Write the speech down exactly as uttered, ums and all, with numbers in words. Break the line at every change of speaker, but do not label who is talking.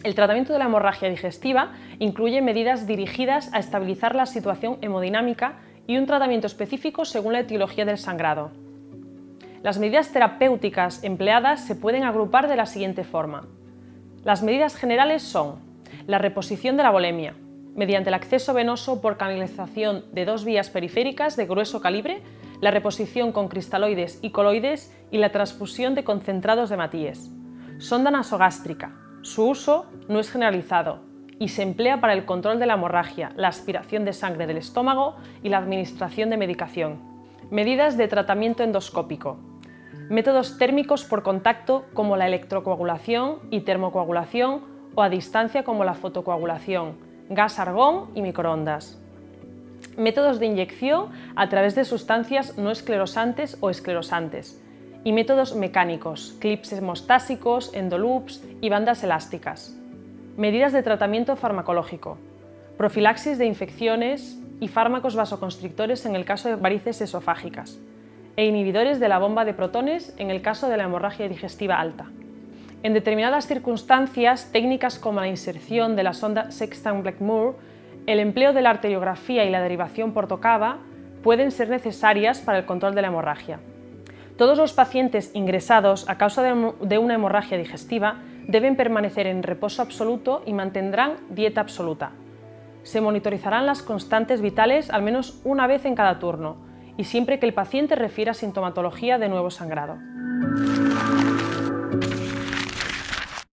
El tratamiento de la hemorragia digestiva incluye medidas dirigidas a estabilizar la situación hemodinámica y un tratamiento específico según la etiología del sangrado. Las medidas terapéuticas empleadas se pueden agrupar de la siguiente forma. Las medidas generales son la reposición de la volemia, mediante el acceso venoso por canalización de dos vías periféricas de grueso calibre, la reposición con cristaloides y coloides y la transfusión de concentrados de hematíes. Sonda nasogástrica. Su uso no es generalizado y se emplea para el control de la hemorragia, la aspiración de sangre del estómago y la administración de medicación. Medidas de tratamiento endoscópico. Métodos térmicos por contacto como la electrocoagulación y termocoagulación o a distancia como la fotocoagulación, gas argón y microondas. Métodos de inyección a través de sustancias no esclerosantes o esclerosantes. Y métodos mecánicos, clips hemostásicos, endoloops y bandas elásticas. Medidas de tratamiento farmacológico, profilaxis de infecciones y fármacos vasoconstrictores en el caso de varices esofágicas e inhibidores de la bomba de protones en el caso de la hemorragia digestiva alta. En determinadas circunstancias, técnicas como la inserción de la sonda Sexton-Blackmore, el empleo de la arteriografía y la derivación por tocaba pueden ser necesarias para el control de la hemorragia. Todos los pacientes ingresados a causa de una hemorragia digestiva deben permanecer en reposo absoluto y mantendrán dieta absoluta. Se monitorizarán las constantes vitales al menos una vez en cada turno y siempre que el paciente refiera sintomatología de nuevo sangrado.